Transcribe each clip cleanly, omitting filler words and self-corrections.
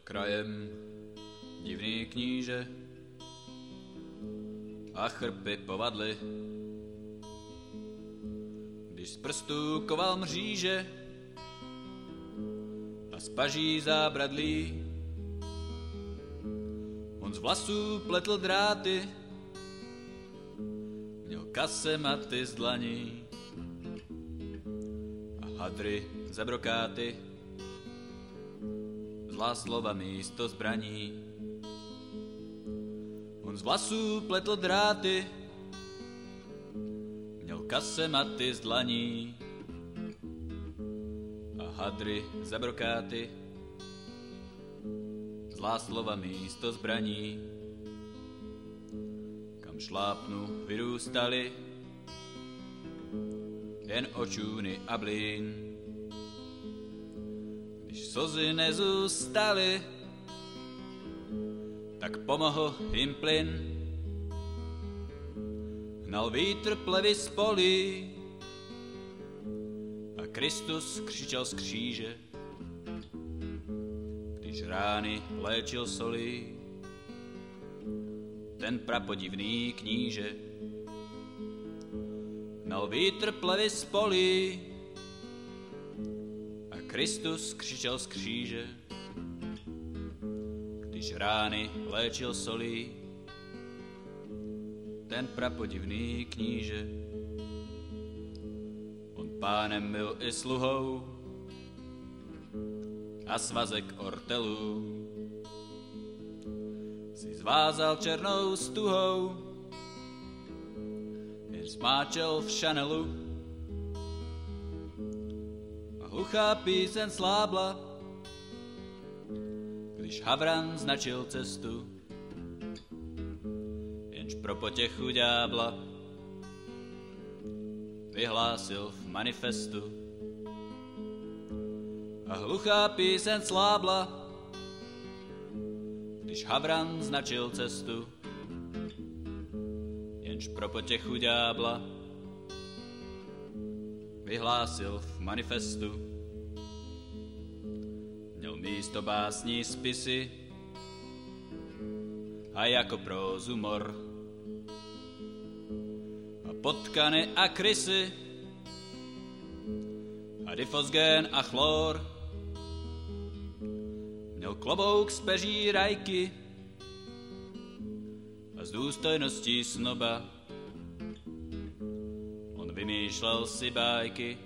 Krajem divný kníže a chrpy povadly. Když z prstů koval mříže a z paží zábradlí, on z vlasů pletl dráty, měl kasematy z dlaní a hadry za brokáty, zlá slova místo zbraní. On z vlasů pletl dráty, měl kasematy z dlaní a hadry za brokáty, zlá slova místo zbraní. Kam šlápnu vyrůstali jen očůny a blín. Když slzy nezůstaly, tak pomohl jim plyn. Hnal vítr plevy z polí a Kristus křičel z kříže, když rány léčil solí ten prapodivný kníže. Hnal vítr plevy z polí a Kristus křičel z kříže, když rány léčil solí ten prapodivný kníže. On pánem byl i sluhou a svazek ortelů si zvázal černou stuhou, jen smáčel v šanelu a hluchá píseň slábla, když Havran značil cestu, jenž pro potěchu ďábla vyhlásil v manifestu. A hluchá píseň slábla, když Havran značil cestu, jenž pro potěchu ďábla vyhlásil v manifestu. Měl místo básní spisy a jako prózu mor a potkany a krysy a difosgén a chlor. Měl klobouk z peří rajky a z důstojností snoba on vymýšlel si bájky,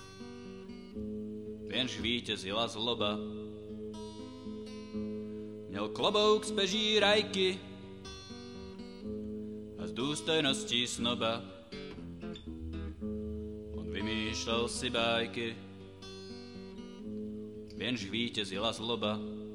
jenž vítězila zloba. Měl klobouk z peří rajky a z důstojností snoba on vymýšlel si bájky, jenž vítězila zloba.